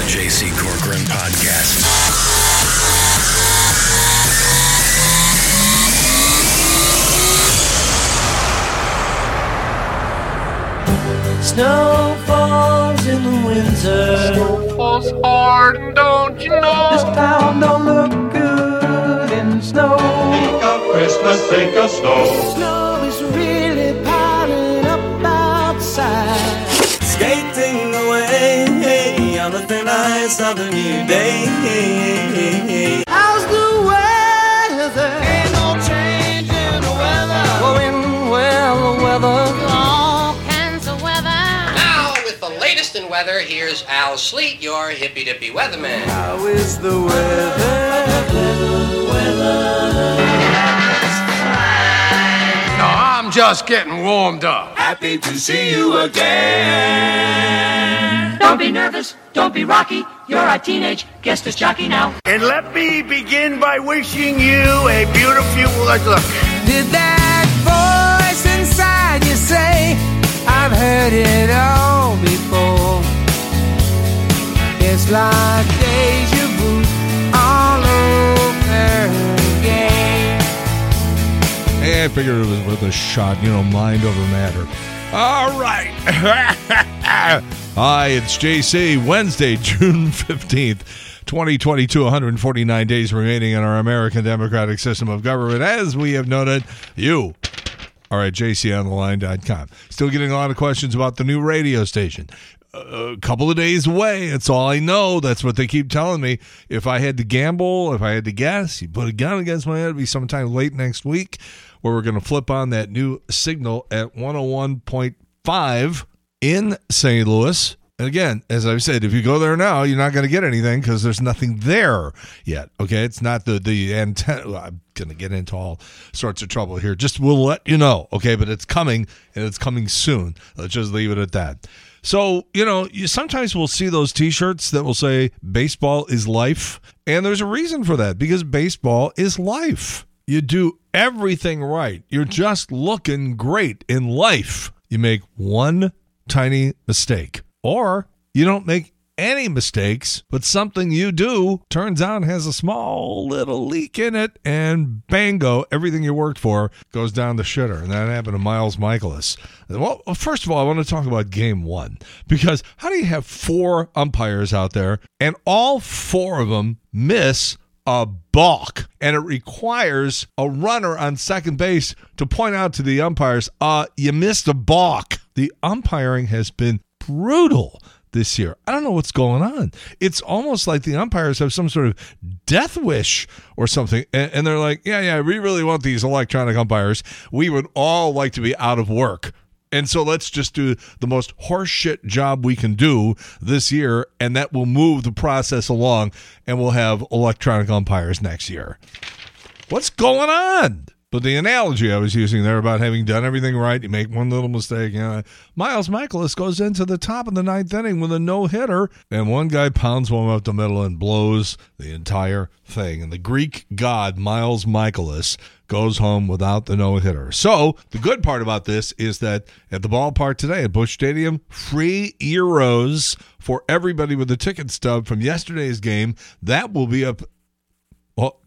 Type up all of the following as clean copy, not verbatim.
J.C. Corcoran Podcast. Snow falls in the winter. Snow falls hard, and don't you know? This town don't look good in snow. Think of Christmas, think of snow. Snow is really piling up outside. Skating away on the thin ice of a new day. How's the weather? Ain't no change in the weather. Going well, the weather. In weather, here's Al Sleet, your hippy-dippy weatherman. How is the weather? No, I'm just getting warmed up. Happy to see you again. Don't be nervous, don't be rocky. You're a teenage guest disc jockey now. And let me begin by wishing you a beautiful look. Did that voice inside you say, I've heard it all before? It's like deja vu all over again. Hey, I figured it was worth a shot, mind over matter. All right. Hi, it's JC. Wednesday, June 15th, 2022, 149 days remaining in our American democratic system of government. As we have noted, you are at jcontheline.com. Still getting a lot of questions about the new radio station. A couple of days away. That's all I know. That's what they keep telling me. If I had to gamble, if I had to guess, you put a gun against my head, it'd be sometime late next week where we're going to flip on that new signal at 101.5 in St. Louis. And again, as I've said, if you go there now, you're not going to get anything because there's nothing there yet. Okay, it's not the antenna. I'm going to get into all sorts of trouble here. Just we'll let you know, okay? But it's coming, and it's coming soon. Let's just leave it at that. So, you sometimes will see those T-shirts that will say, baseball is life. And there's a reason for that, because baseball is life. You do everything right. You're just looking great in life. You make one tiny mistake. Or you don't make any mistakes, but something you do turns out has a small little leak in it, and bango, everything you worked for goes down the shitter. And that happened to Miles Mikolas. Well, first of all, I want to talk about game one, because how do you have four umpires out there and all four of them miss a balk? And it requires a runner on second base to point out to the umpires, you missed a balk. The umpiring has been brutal this year. I don't know what's going on. It's almost like the umpires have some sort of death wish or something. And they're like, yeah, we really want these electronic umpires. We would all like to be out of work. And so let's just do the most horseshit job we can do this year, and that will move the process along, and we'll have electronic umpires next year. What's going on? But the analogy I was using there about having done everything right, you make one little mistake. Miles Mikolas goes into the top of the ninth inning with a no-hitter, and one guy pounds one up the middle and blows the entire thing. And the Greek god, Miles Mikolas, goes home without the no-hitter. So the good part about this is that at the ballpark today at Busch Stadium, free Euros for everybody with a ticket stub from yesterday's game. That will be up. Well,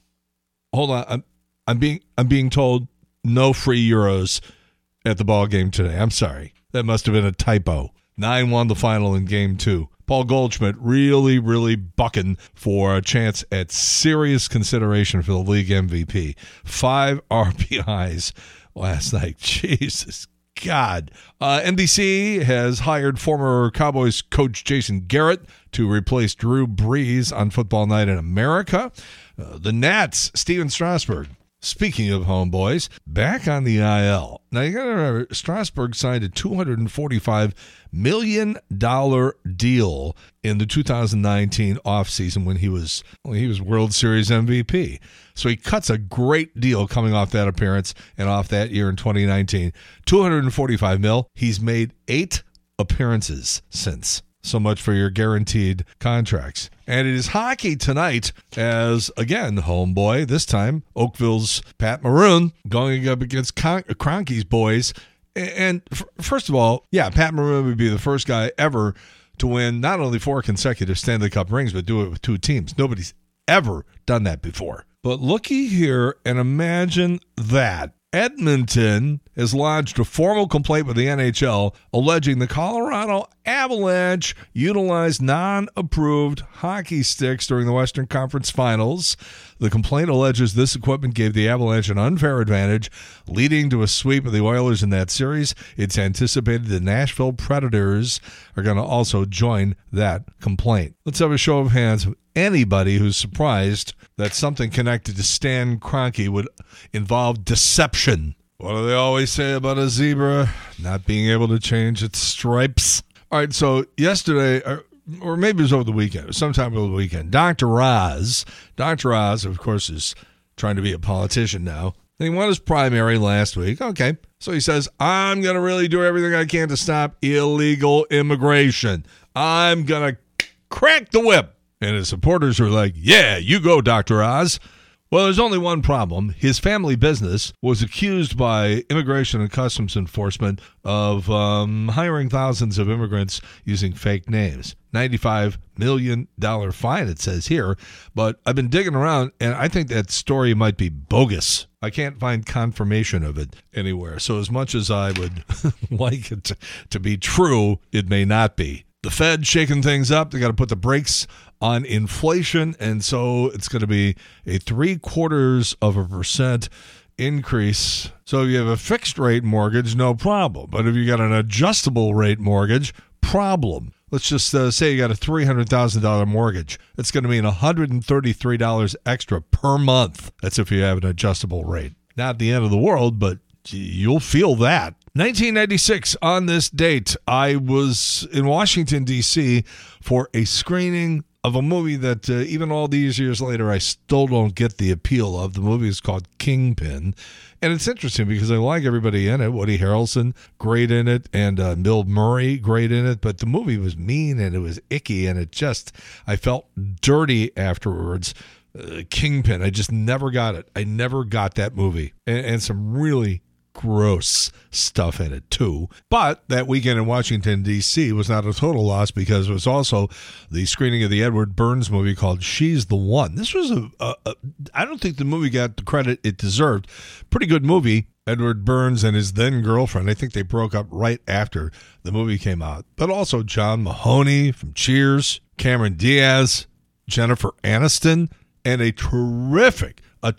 hold on. I'm being told no free Euros at the ball game today. I'm sorry. That must have been a typo. 9-1 the final in game two. Paul Goldschmidt really, really bucking for a chance at serious consideration for the league MVP. 5 RBIs last night. Jesus God. NBC has hired former Cowboys coach Jason Garrett to replace Drew Brees on Football Night in America. The Nats, Steven Strasburg. Speaking of homeboys, back on the IL. Now, you got to remember, Strasburg signed a $245 million deal in the 2019 offseason when he was World Series MVP. So he cuts a great deal coming off that appearance and off that year in 2019. $245 million. He's made 8 appearances since. So much for your guaranteed contracts. And it is hockey tonight as, again, homeboy, this time Oakville's Pat Maroon going up against Kroenke's boys. And first of all, yeah, Pat Maroon would be the first guy ever to win not only 4 consecutive Stanley Cup rings, but do it with 2 teams. Nobody's ever done that before. But looky here and imagine that. Edmonton has lodged a formal complaint with the NHL alleging the Colorado Avalanche utilized non-approved hockey sticks during the Western Conference Finals. The complaint alleges this equipment gave the Avalanche an unfair advantage, leading to a sweep of the Oilers in that series. It's anticipated the Nashville Predators are going to also join that complaint. Let's have a show of hands of anybody who's surprised that something connected to Stan Kroenke would involve deception. What do they always say about a zebra? Not being able to change its stripes. All right, so yesterday, or maybe it was over the weekend, sometime over the weekend, Dr. Oz, of course, is trying to be a politician now. He won his primary last week. Okay, so he says, I'm going to really do everything I can to stop illegal immigration. I'm going to crack the whip. And his supporters were like, yeah, you go, Dr. Oz. Well, there's only one problem. His family business was accused by Immigration and Customs Enforcement of hiring thousands of immigrants using fake names. $95 million fine, it says here. But I've been digging around, and I think that story might be bogus. I can't find confirmation of it anywhere. So as much as I would like it to be true, it may not be. The Fed shaking things up. They got to put the brakes on inflation, and so it's going to be a 0.75% increase. So if you have a fixed rate mortgage, no problem. But if you got an adjustable rate mortgage, problem. Let's just say you got a $300,000 mortgage. It's going to mean $133 extra per month. That's if you have an adjustable rate. Not the end of the world, but you'll feel that. 1996, on this date, I was in Washington, D.C. for a screening of a movie that even all these years later, I still don't get the appeal of. The movie is called Kingpin. And it's interesting because I like everybody in it. Woody Harrelson, great in it, and Bill Murray, great in it. But the movie was mean and it was icky, and I felt dirty afterwards. Kingpin, I just never got it. I never got that movie. And some really gross stuff in it too. But that weekend in Washington, D.C. was not a total loss because it was also the screening of the Edward Burns movie called She's the One. This was I don't think the movie got the credit it deserved. Pretty good movie. Edward Burns and his then girlfriend, I think they broke up right after the movie came out. But also John Mahoney from Cheers, Cameron Diaz, Jennifer Aniston, and a terrific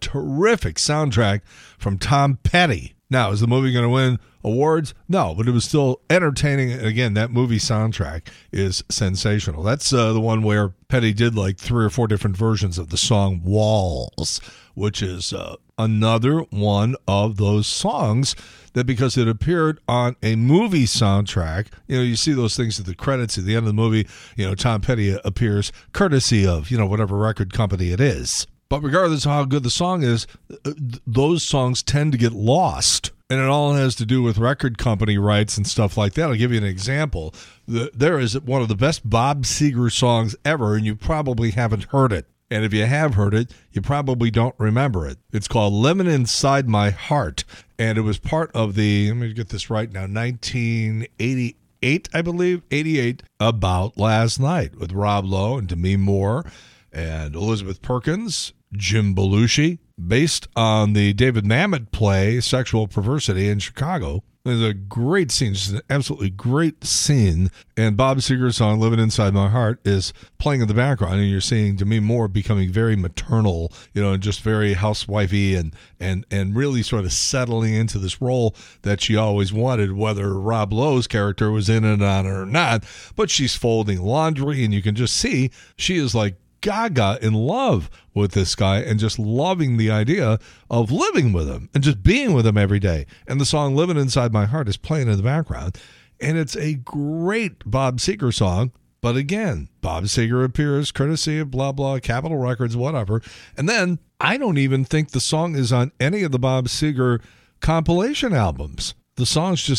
soundtrack from Tom Petty. Now, is the movie going to win awards? No, but it was still entertaining. And again, that movie soundtrack is sensational. That's the one where Petty did like 3 or 4 different versions of the song Walls, which is another one of those songs that because it appeared on a movie soundtrack, you see those things at the credits at the end of the movie, Tom Petty appears courtesy of, whatever record company it is. But regardless of how good the song is, those songs tend to get lost. And it all has to do with record company rights and stuff like that. I'll give you an example. There is one of the best Bob Seger songs ever, and you probably haven't heard it. And if you have heard it, you probably don't remember it. It's called Living Inside My Heart. And it was part of the, let me get this right now, 1988, I believe, 88, About Last Night with Rob Lowe and Demi Moore and Elizabeth Perkins, Jim Belushi, based on the David Mamet play Sexual Perversity in Chicago. There's a great scene, just an absolutely great scene. And Bob Seger's song, Living Inside My Heart, is playing in the background, and you're seeing Demi Moore becoming very maternal, and just very housewifey and really sort of settling into this role that she always wanted, whether Rob Lowe's character was in it on or not. But she's folding laundry, and you can just see she is like gaga in love with this guy and just loving the idea of living with him and just being with him every day. And the song Living Inside My Heart is playing in the background. And it's a great Bob Seger song. But again, Bob Seger appears courtesy of blah, blah, Capitol Records, whatever. And then I don't even think the song is on any of the Bob Seger compilation albums. The songs just get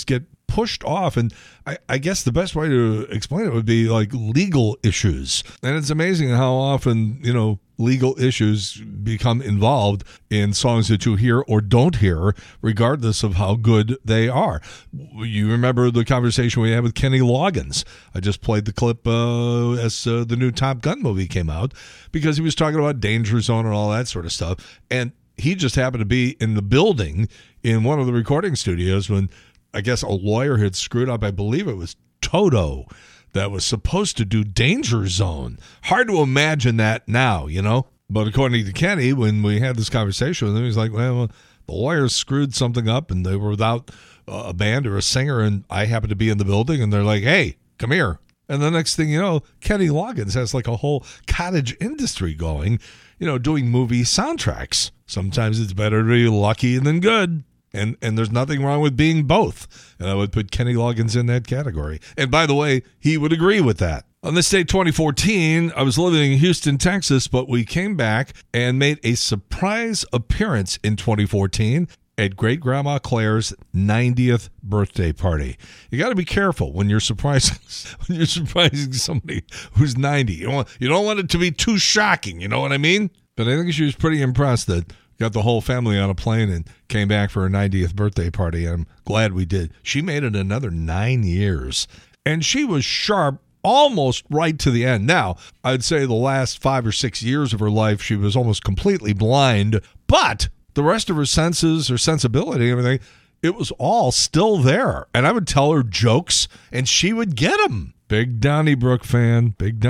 pushed off, and I guess the best way to explain it would be like legal issues. And it's amazing how often, legal issues become involved in songs that you hear or don't hear, regardless of how good they are. You remember the conversation we had with Kenny Loggins. I just played the clip as the new Top Gun movie came out, because he was talking about Danger Zone and all that sort of stuff. And he just happened to be in the building in one of the recording studios when I guess a lawyer had screwed up. I believe it was Toto that was supposed to do Danger Zone. Hard to imagine that now, But according to Kenny, when we had this conversation with him, he's like, well, the lawyers screwed something up and they were without a band or a singer, and I happened to be in the building, and they're like, hey, come here. And the next thing you know, Kenny Loggins has like a whole cottage industry going, doing movie soundtracks. Sometimes it's better to be lucky than good. And there's nothing wrong with being both. And I would put Kenny Loggins in that category. And by the way, he would agree with that. On this day, 2014, I was living in Houston, Texas, but we came back and made a surprise appearance in 2014 at Great-Grandma Claire's 90th birthday party. You got to be careful when you're surprising somebody who's 90. You don't want it to be too shocking, you know what I mean? But I think she was pretty impressed that got the whole family on a plane and came back for her 90th birthday party. I'm glad we did. She made it another 9 years. And she was sharp almost right to the end. Now, I'd say the last 5 or 6 years of her life, she was almost completely blind. But the rest of her senses, her sensibility, everything, it was all still there. And I would tell her jokes, and she would get them. Big Donnybrook fan.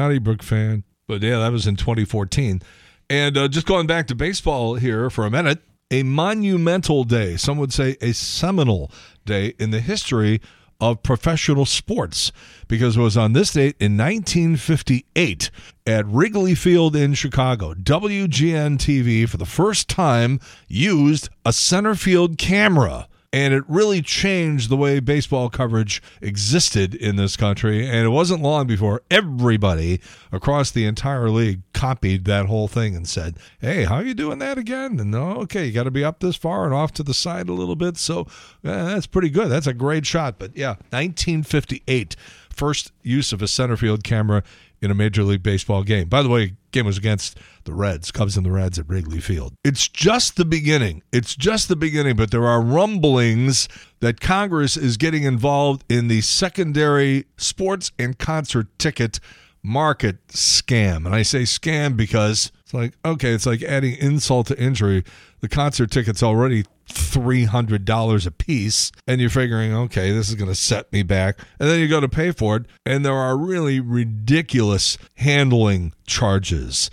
But yeah, that was in 2014. And just going back to baseball here for a minute, a monumental day, some would say a seminal day in the history of professional sports, because it was on this date in 1958 at Wrigley Field in Chicago. WGN-TV for the first time used a center field camera. And it really changed the way baseball coverage existed in this country. And it wasn't long before everybody across the entire league copied that whole thing and said, hey, how are you doing that again? And okay, you got to be up this far and off to the side a little bit. So that's pretty good. That's a great shot. But yeah, 1958, first use of a center field camera in a Major League Baseball game. By the way, game was against the Reds, Cubs and the Reds at Wrigley Field. It's just the beginning, but there are rumblings that Congress is getting involved in the secondary sports and concert ticket market scam. And I say scam because it's like adding insult to injury. The concert ticket's already $300 a piece, and you're figuring, okay, this is going to set me back. And then you go to pay for it, and there are really ridiculous handling charges,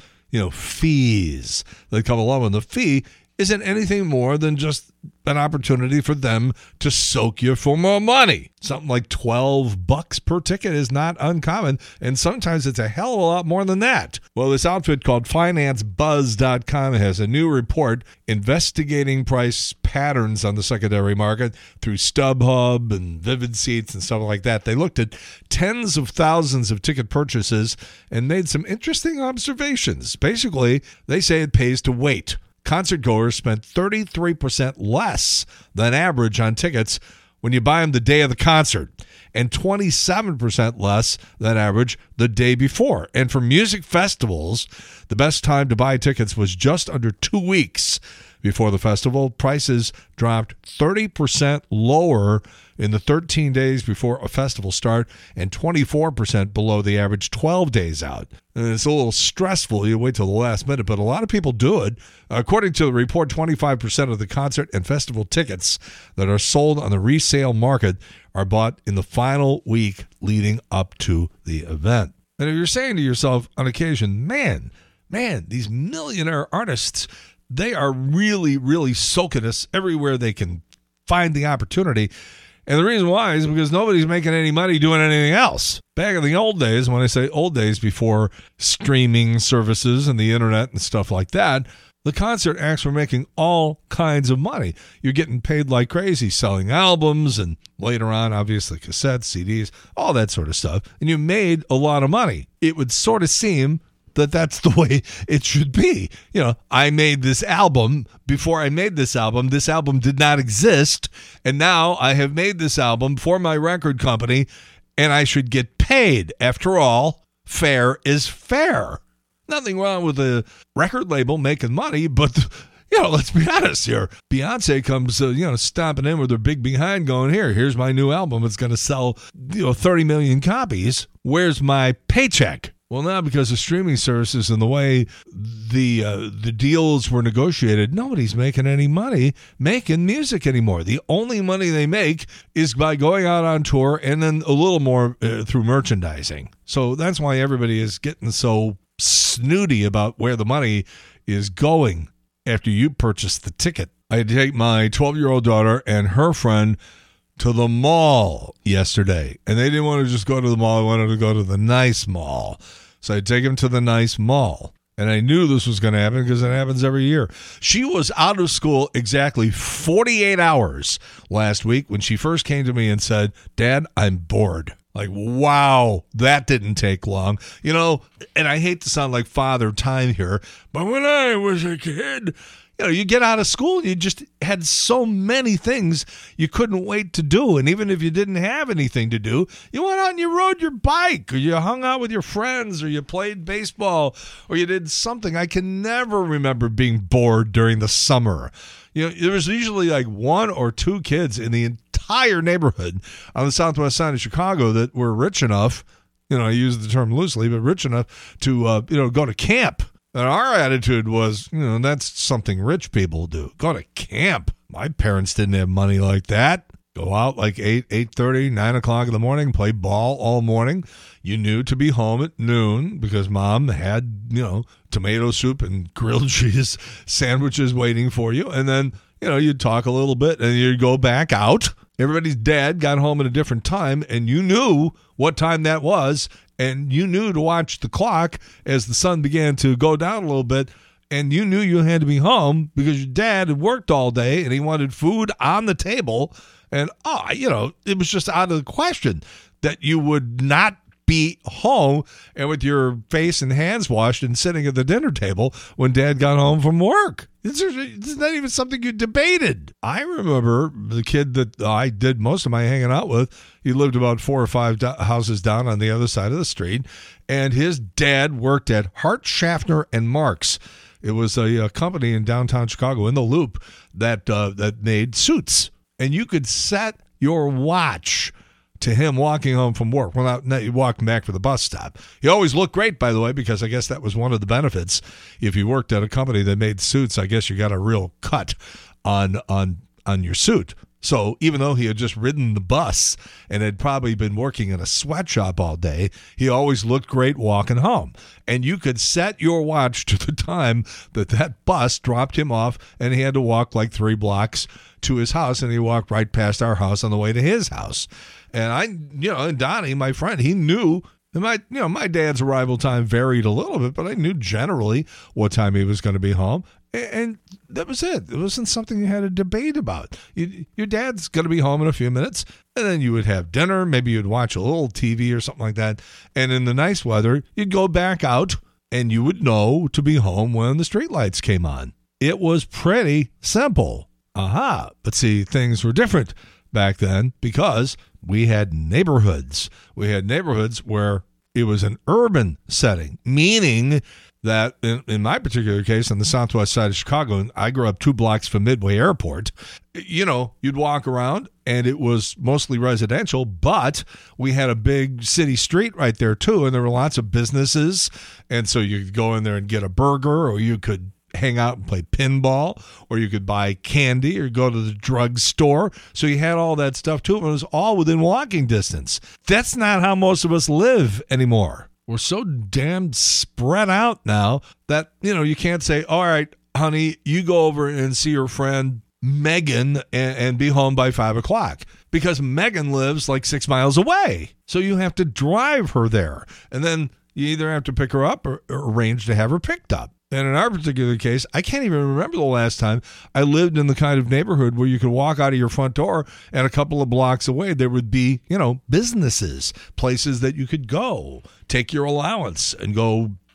fees that come along. And the fee isn't anything more than just an opportunity for them to soak you for more money. Something like $12 per ticket is not uncommon, and sometimes it's a hell of a lot more than that. Well, this outfit called FinanceBuzz.com has a new report investigating price patterns on the secondary market through StubHub and Vivid Seats and stuff like that. They looked at tens of thousands of ticket purchases and made some interesting observations. Basically, they say it pays to wait. Concert goers spent 33% less than average on tickets when you buy them the day of the concert, and 27% less than average the day before. And for music festivals, the best time to buy tickets was just under 2 weeks before the festival. Prices dropped 30% lower in the 13 days before a festival start and 24% below the average 12 days out. And it's a little stressful. You wait till the last minute, but a lot of people do it. According to the report, 25% of the concert and festival tickets that are sold on the resale market are bought in the final week leading up to the event. And if you're saying to yourself on occasion, man, these millionaire artists, they are really, really soaking us everywhere they can find the opportunity. And the reason why is because nobody's making any money doing anything else. Back in the old days, when I say old days, before streaming services and the internet and stuff like that, the concert acts were making all kinds of money. You're getting paid like crazy selling albums and later on, obviously, cassettes, CDs, all that sort of stuff. And you made a lot of money. It would sort of seem that that's the way it should be. I made this album. Before I made this album did not exist. And now I have made this album for my record company, and I should get paid. After all, fair is fair. Nothing wrong with a record label making money, but let's be honest here. Beyonce comes, stomping in with her big behind going, here's my new album. It's going to sell, 30 million copies. Where's my paycheck? Well, now because of streaming services and the way the deals were negotiated, nobody's making any money making music anymore. The only money they make is by going out on tour and then a little more through merchandising. So that's why everybody is getting so snooty about where the money is going after you purchase the ticket. I take my 12-year-old daughter and her friend to the mall yesterday, and they didn't want to just go to the mall. They wanted to go to the nice mall. So I take them to the nice mall, and I knew this was going to happen because it happens every year. She was out of school exactly 48 hours last week when she first came to me and said, "Dad, I'm bored." Like, wow, that didn't take long. And I hate to sound like Father Time here, but when I was a kid, you get out of school and you just had so many things you couldn't wait to do. And even if you didn't have anything to do, you went out and you rode your bike, or you hung out with your friends, or you played baseball, or you did something. I can never remember being bored during the summer. There was usually like one or two kids in the entire neighborhood on the southwest side of Chicago that were rich enough, I use the term loosely, but rich enough to, go to camp. And our attitude was, that's something rich people do. Go to camp. My parents didn't have money like that. Go out like 8:30, 9 o'clock in the morning, play ball all morning. You knew to be home at noon because Mom had, tomato soup and grilled cheese sandwiches waiting for you. And then, you'd talk a little bit and you'd go back out. Everybody's dad got home at a different time, and you knew what time that was, and you knew to watch the clock as the sun began to go down a little bit, and you knew you had to be home because your dad had worked all day and he wanted food on the table. And, it was just out of the question that you would not be home and with your face and hands washed and sitting at the dinner table when Dad got home from work. It's not even something you debated. I remember the kid that I did most of my hanging out with. He lived about 4 or 5 houses down on the other side of the street, and his dad worked at Hart, Schaffner, and Marks. It was a company in downtown Chicago in the Loop that made suits. And you could set your watch to him walking home from work. Well, not walking back for the bus stop. He always looked great, by the way, because I guess that was one of the benefits. If you worked at a company that made suits, I guess you got a real cut on your suit. So even though he had just ridden the bus and had probably been working in a sweatshop all day, he always looked great walking home. And you could set your watch to the time that bus dropped him off, and he had to walk like 3 blocks to his house, and he walked right past our house on the way to his house. And and Donnie, my friend, he knew. My dad's arrival time varied a little bit, but I knew generally what time he was going to be home. And that was it. It wasn't something you had a debate about. Your dad's going to be home in a few minutes, and then you would have dinner. Maybe you'd watch a little TV or something like that. And in the nice weather, you'd go back out, and you would know to be home when the streetlights came on. It was pretty simple. But see, things were different back then because we had neighborhoods. We had neighborhoods where it was an urban setting, meaning that in my particular case, on the southwest side of Chicago, and I grew up 2 blocks from Midway Airport, you'd walk around and it was mostly residential, but we had a big city street right there too, and there were lots of businesses, and so you could go in there and get a burger, or you could hang out and play pinball, or you could buy candy or go to the drugstore. So you had all that stuff too, and it was all within walking distance. That's not how most of us live anymore. We're so damn spread out now that, you can't say, all right, honey, you go over and see your friend Megan and be home by 5 o'clock, because Megan lives like 6 miles away. So you have to drive her there. And then you either have to pick her up or arrange to have her picked up. And in our particular case, I can't even remember the last time I lived in the kind of neighborhood where you could walk out of your front door and a couple of blocks away, there would be, businesses, places that you could go, take your allowance and go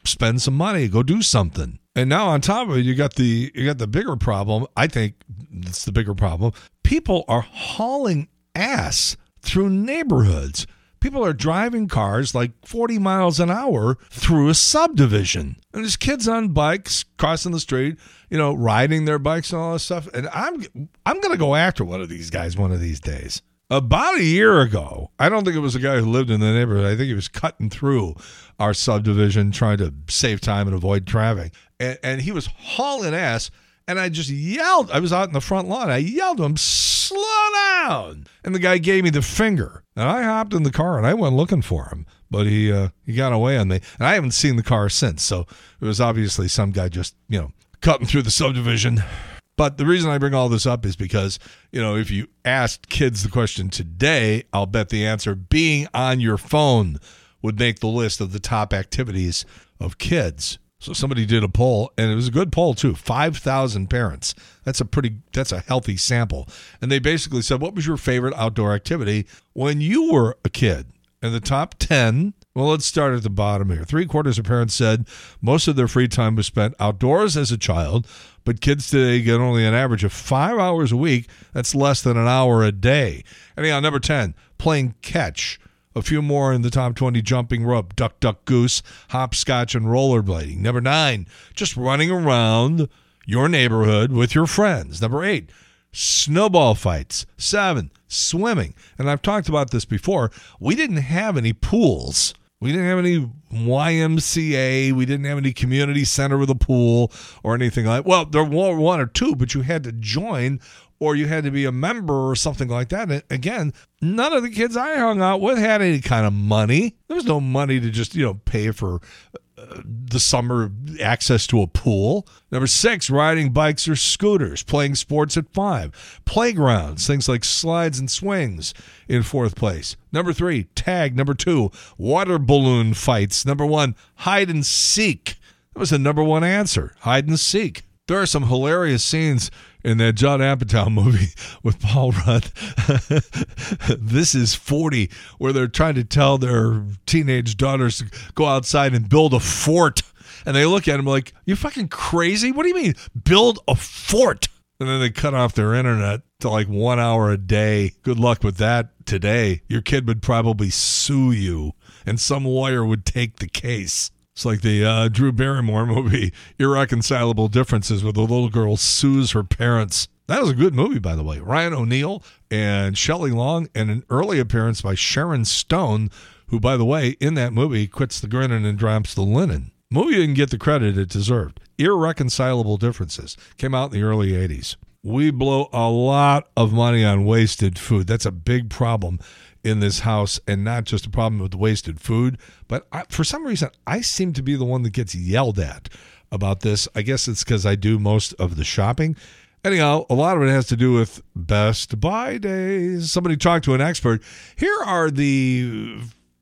spend some money, go do something. And now on top of it, you got the bigger problem. I think it's the bigger problem. People are hauling ass through neighborhoods. People are driving cars like 40 miles an hour through a subdivision. And there's kids on bikes crossing the street, riding their bikes and all this stuff. And I'm going to go after one of these guys one of these days. About a year ago, I don't think it was a guy who lived in the neighborhood. I think he was cutting through our subdivision trying to save time and avoid traffic. And he was hauling ass. And I just yelled. I was out in the front lawn. I yelled to him, slow down. And the guy gave me the finger. And I hopped in the car and I went looking for him. But he got away on me. And I haven't seen the car since. So it was obviously some guy just, cutting through the subdivision. But the reason I bring all this up is because, if you asked kids the question today, I'll bet the answer being on your phone would make the list of the top activities of kids. So somebody did a poll, and it was a good poll too. 5,000 parents. That's a healthy sample. And they basically said, what was your favorite outdoor activity when you were a kid? And the top 10, well, let's start at the bottom here. 3/4 of parents said most of their free time was spent outdoors as a child, but kids today get only an average of 5 hours a week. That's less than an hour a day. Anyhow, number 10, playing catch. A few more in the top 20, jumping rope, duck, duck, goose, hopscotch, and rollerblading. Number 9, just running around your neighborhood with your friends. Number 8, snowball fights. 7, swimming. And I've talked about this before. We didn't have any pools. We didn't have any YMCA. We didn't have any community center with a pool or anything like that. Well, there were one or two, but you had to join or you had to be a member or something like that. And again, none of the kids I hung out with had any kind of money. There was no money to just, pay for the summer access to a pool. Number 6, riding bikes or scooters, playing sports at 5. Playgrounds, things like slides and swings in 4th place. Number 3, tag. Number 2, water balloon fights. Number 1, hide and seek. That was the number 1 answer, hide and seek. There are some hilarious scenes in that Judd Apatow movie with Paul Rudd, This Is 40, where they're trying to tell their teenage daughters to go outside and build a fort. And they look at him like, you fucking crazy? What do you mean, build a fort? And then they cut off their internet to like 1 hour a day. Good luck with that today. Your kid would probably sue you, and some lawyer would take the case. It's like the Drew Barrymore movie, Irreconcilable Differences, where the little girl sues her parents. That was a good movie, by the way. Ryan O'Neal and Shelley Long, and an early appearance by Sharon Stone, who, by the way, in that movie, quits the grinning and drops the linen. Movie didn't get the credit it deserved. Irreconcilable Differences came out in the early 80s. We blow a lot of money on wasted food. That's a big problem in this house, and not just a problem with wasted food, but for some reason, I seem to be the one that gets yelled at about this. I guess it's because I do most of the shopping. Anyhow, a lot of it has to do with Best Buy days. Somebody talked to an expert. Here are the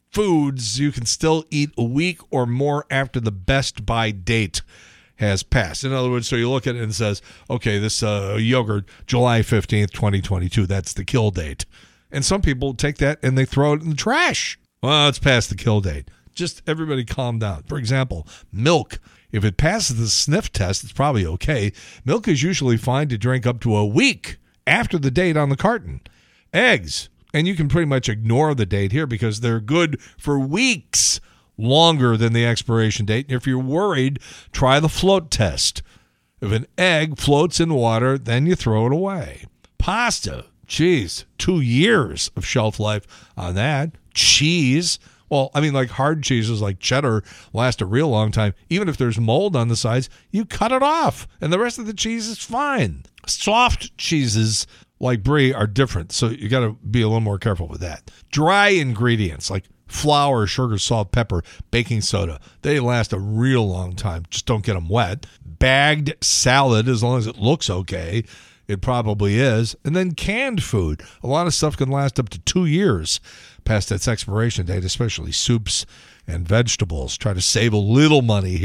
foods you can still eat a week or more after the Best Buy date has passed. In other words, so you look at it and it says, okay, this yogurt, July 15th, 2022, that's the kill date. And some people take that and they throw it in the trash. Well, it's past the kill date. Just everybody calm down. For example, milk. If it passes the sniff test, it's probably okay. Milk is usually fine to drink up to a week after the date on the carton. Eggs. And you can pretty much ignore the date here because they're good for weeks longer than the expiration date. If you're worried, try the float test. If an egg floats in water, then you throw it away. Pasta. Cheese, 2 years of shelf life on that. Cheese, well, I mean, like hard cheeses like cheddar last a real long time. Even if there's mold on the sides, you cut it off, and the rest of the cheese is fine. Soft cheeses like brie are different, so you got to be a little more careful with that. Dry ingredients like flour, sugar, salt, pepper, baking soda, they last a real long time. Just don't get them wet. Bagged salad, as long as it looks okay. It probably is. And then canned food. A lot of stuff can last up to 2 years past its expiration date, especially soups and vegetables. Try to save a little money here.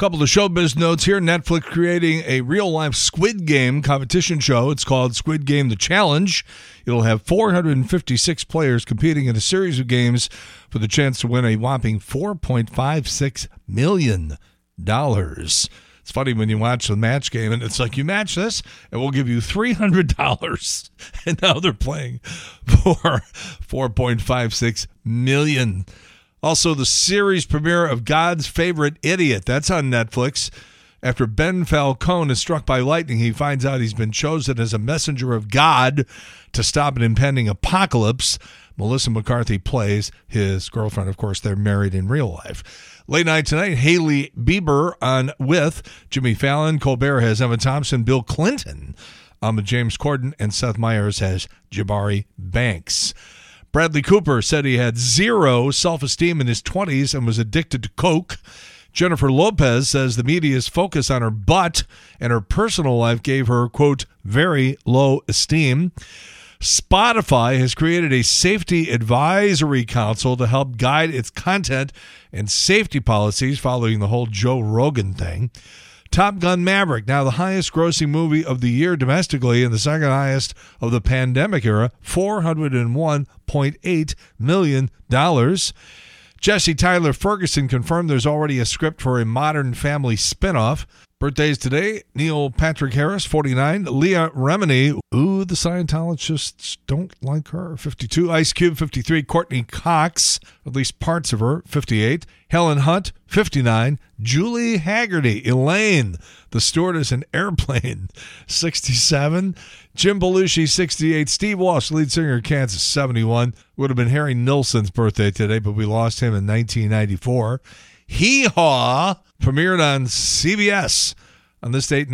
Couple of showbiz notes here. Netflix creating a real-life Squid Game competition show. It's called Squid Game The Challenge. It'll have 456 players competing in a series of games for the chance to win a whopping $4.56 million. It's funny when you watch the match game, and it's like, you match this, and we'll give you $300. And now they're playing for $4.56 million. Also, the series premiere of God's Favorite Idiot. That's on Netflix. After Ben Falcone is struck by lightning, he finds out he's been chosen as a messenger of God to stop an impending apocalypse. Melissa McCarthy plays his girlfriend. Of course, they're married in real life. Late night tonight, Haley Bieber on with Jimmy Fallon. Colbert has Emma Thompson. Bill Clinton on James Corden. And Seth Meyers has Jabari Banks. Bradley Cooper said he had zero self-esteem in his 20s and was addicted to coke. Jennifer Lopez says the media's focus on her butt and her personal life gave her, quote, very low esteem. Spotify has created a safety advisory council to help guide its content and safety policies following the whole Joe Rogan thing. Top Gun Maverick, now the highest grossing movie of the year domestically and the second highest of the pandemic era, $401.8 million. Jesse Tyler Ferguson confirmed there's already a script for a Modern Family spinoff. Birthdays today, Neil Patrick Harris, 49. Leah Remini, ooh, the Scientologists don't like her, 52. Ice Cube, 53. Courtney Cox, at least parts of her, 58. Helen Hunt, 59. Julie Haggerty, Elaine, the stewardess in Airplane, 67. Jim Belushi, 68. Steve Walsh, lead singer of Kansas, 71. Would have been Harry Nilsson's birthday today, but we lost him in 1994. Hee Haw premiered on CBS on this date,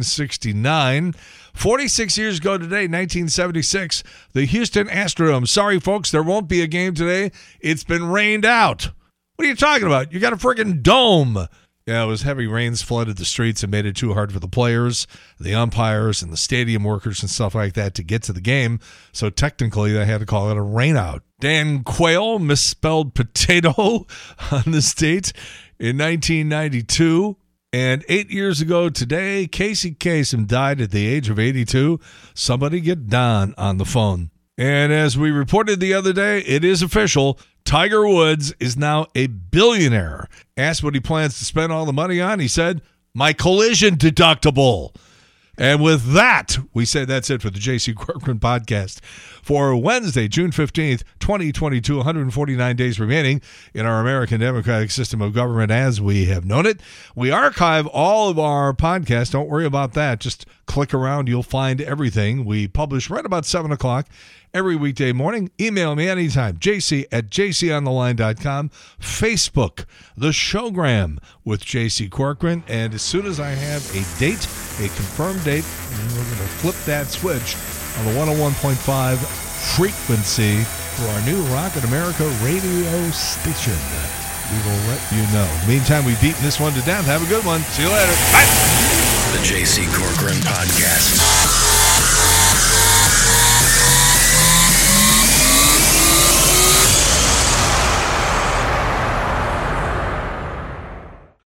1969. 46 years ago today, 1976, the Houston Astrodome. Sorry, folks, there won't be a game today. It's been rained out. What are you talking about? You got a friggin' dome. Yeah, it was heavy rains flooded the streets and made it too hard for the players, the umpires, and the stadium workers and stuff like that to get to the game. So technically, they had to call it a rainout. Dan Quayle misspelled potato on this date in 1992. And 8 years ago today, Casey Kasem died at the age of 82. Somebody get Don on the phone. And as we reported the other day, it is official. Tiger Woods is now a billionaire. Asked what he plans to spend all the money on, he said, my collision deductible. And with that, we say that's it for the J.C. Corcoran podcast for Wednesday, June 15th, 2022, 149 days remaining in our American democratic system of government as we have known it. We archive all of our podcasts. Don't worry about that. Just click around. You'll find everything. We publish right about 7 o'clock every weekday morning. Email me anytime, jc@jcontheline.com. Facebook, The Showgram with J.C. Corcoran. And as soon as I have a date, a confirmed date, and we're going to flip that switch on the 101.5 frequency for our new Rocket America radio station. We will let you know. Meantime, we've beaten this one to death. Have a good one. See you later. Bye. The J.C. Corcoran Podcast.